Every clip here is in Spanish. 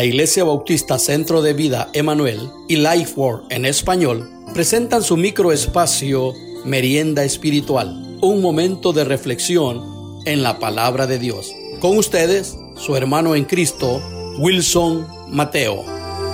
La Iglesia Bautista Centro de Vida Emanuel y Lifeword en español presentan su microespacio Merienda Espiritual, un momento de reflexión en la Palabra de Dios. Con ustedes, su hermano en Cristo, Wilson Mateo.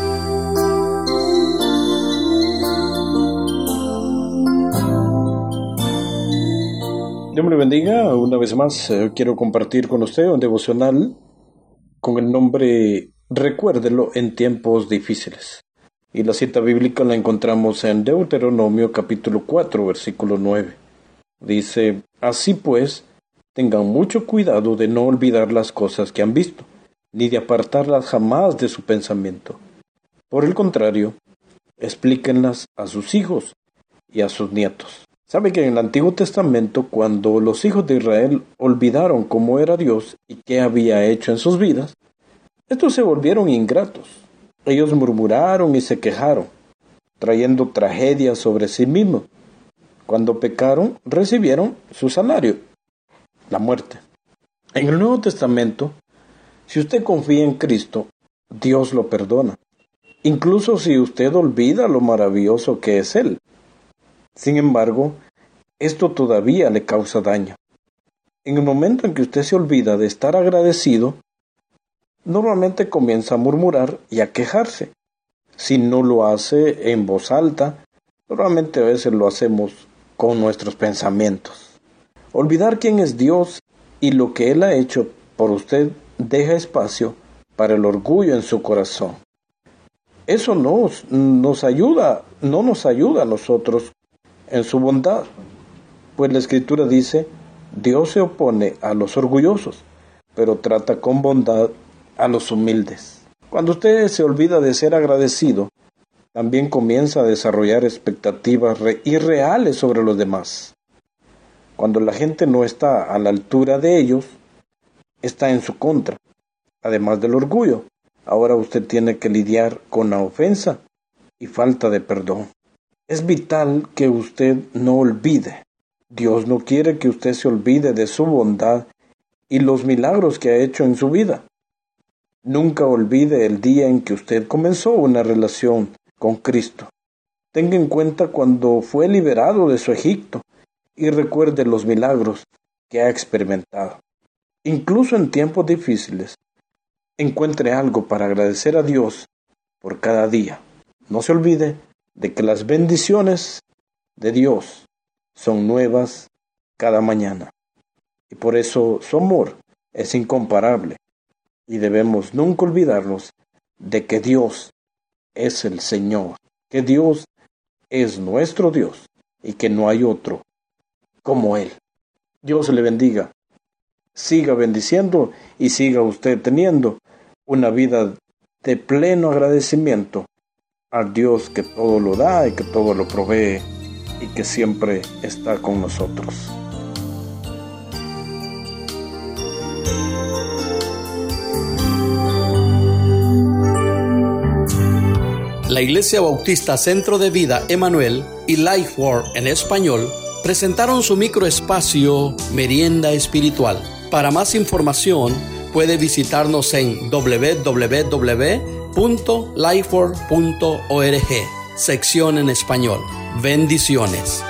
Dios me le bendiga. Una vez más quiero compartir con usted un devocional con el nombre Recuérdelo en tiempos difíciles. Y la cita bíblica la encontramos en Deuteronomio capítulo 4, versículo 9. Dice: Así pues, tengan mucho cuidado de no olvidar las cosas que han visto, ni de apartarlas jamás de su pensamiento. Por el contrario, explíquenlas a sus hijos y a sus nietos. ¿Sabe que en el Antiguo Testamento, cuando los hijos de Israel olvidaron cómo era Dios y qué había hecho en sus vidas, estos se volvieron ingratos? Ellos murmuraron y se quejaron, trayendo tragedias sobre sí mismos. Cuando pecaron, recibieron su salario, la muerte. En el Nuevo Testamento, si usted confía en Cristo, Dios lo perdona, incluso si usted olvida lo maravilloso que es Él. Sin embargo, esto todavía le causa daño. En el momento en que usted se olvida de estar agradecido, normalmente comienza a murmurar y a quejarse. Si no lo hace en voz alta, normalmente a veces lo hacemos con nuestros pensamientos. Olvidar quién es Dios y lo que Él ha hecho por usted deja espacio para el orgullo en su corazón. Eso no nos ayuda a nosotros en su bondad, pues la Escritura dice: Dios se opone a los orgullosos, pero trata con bondad a los humildes. Cuando usted se olvida de ser agradecido, también comienza a desarrollar expectativas irreales sobre los demás. Cuando la gente no está a la altura de ellos, está en su contra. Además del orgullo, ahora usted tiene que lidiar con la ofensa y falta de perdón. Es vital que usted no olvide. Dios no quiere que usted se olvide de su bondad y los milagros que ha hecho en su vida. Nunca olvide el día en que usted comenzó una relación con Cristo. Tenga en cuenta cuando fue liberado de su Egipto y recuerde los milagros que ha experimentado. Incluso en tiempos difíciles, encuentre algo para agradecer a Dios por cada día. No se olvide de que las bendiciones de Dios son nuevas cada mañana. Y por eso su amor es incomparable. Y debemos nunca olvidarnos de que Dios es el Señor, que Dios es nuestro Dios y que no hay otro como Él. Dios le bendiga. Siga bendiciendo y siga usted teniendo una vida de pleno agradecimiento al Dios que todo lo da y que todo lo provee y que siempre está con nosotros. La Iglesia Bautista Centro de Vida Emanuel y Lifeword en español presentaron su microespacio Merienda Espiritual. Para más información, puede visitarnos en www.lifeword.org, sección en español. Bendiciones.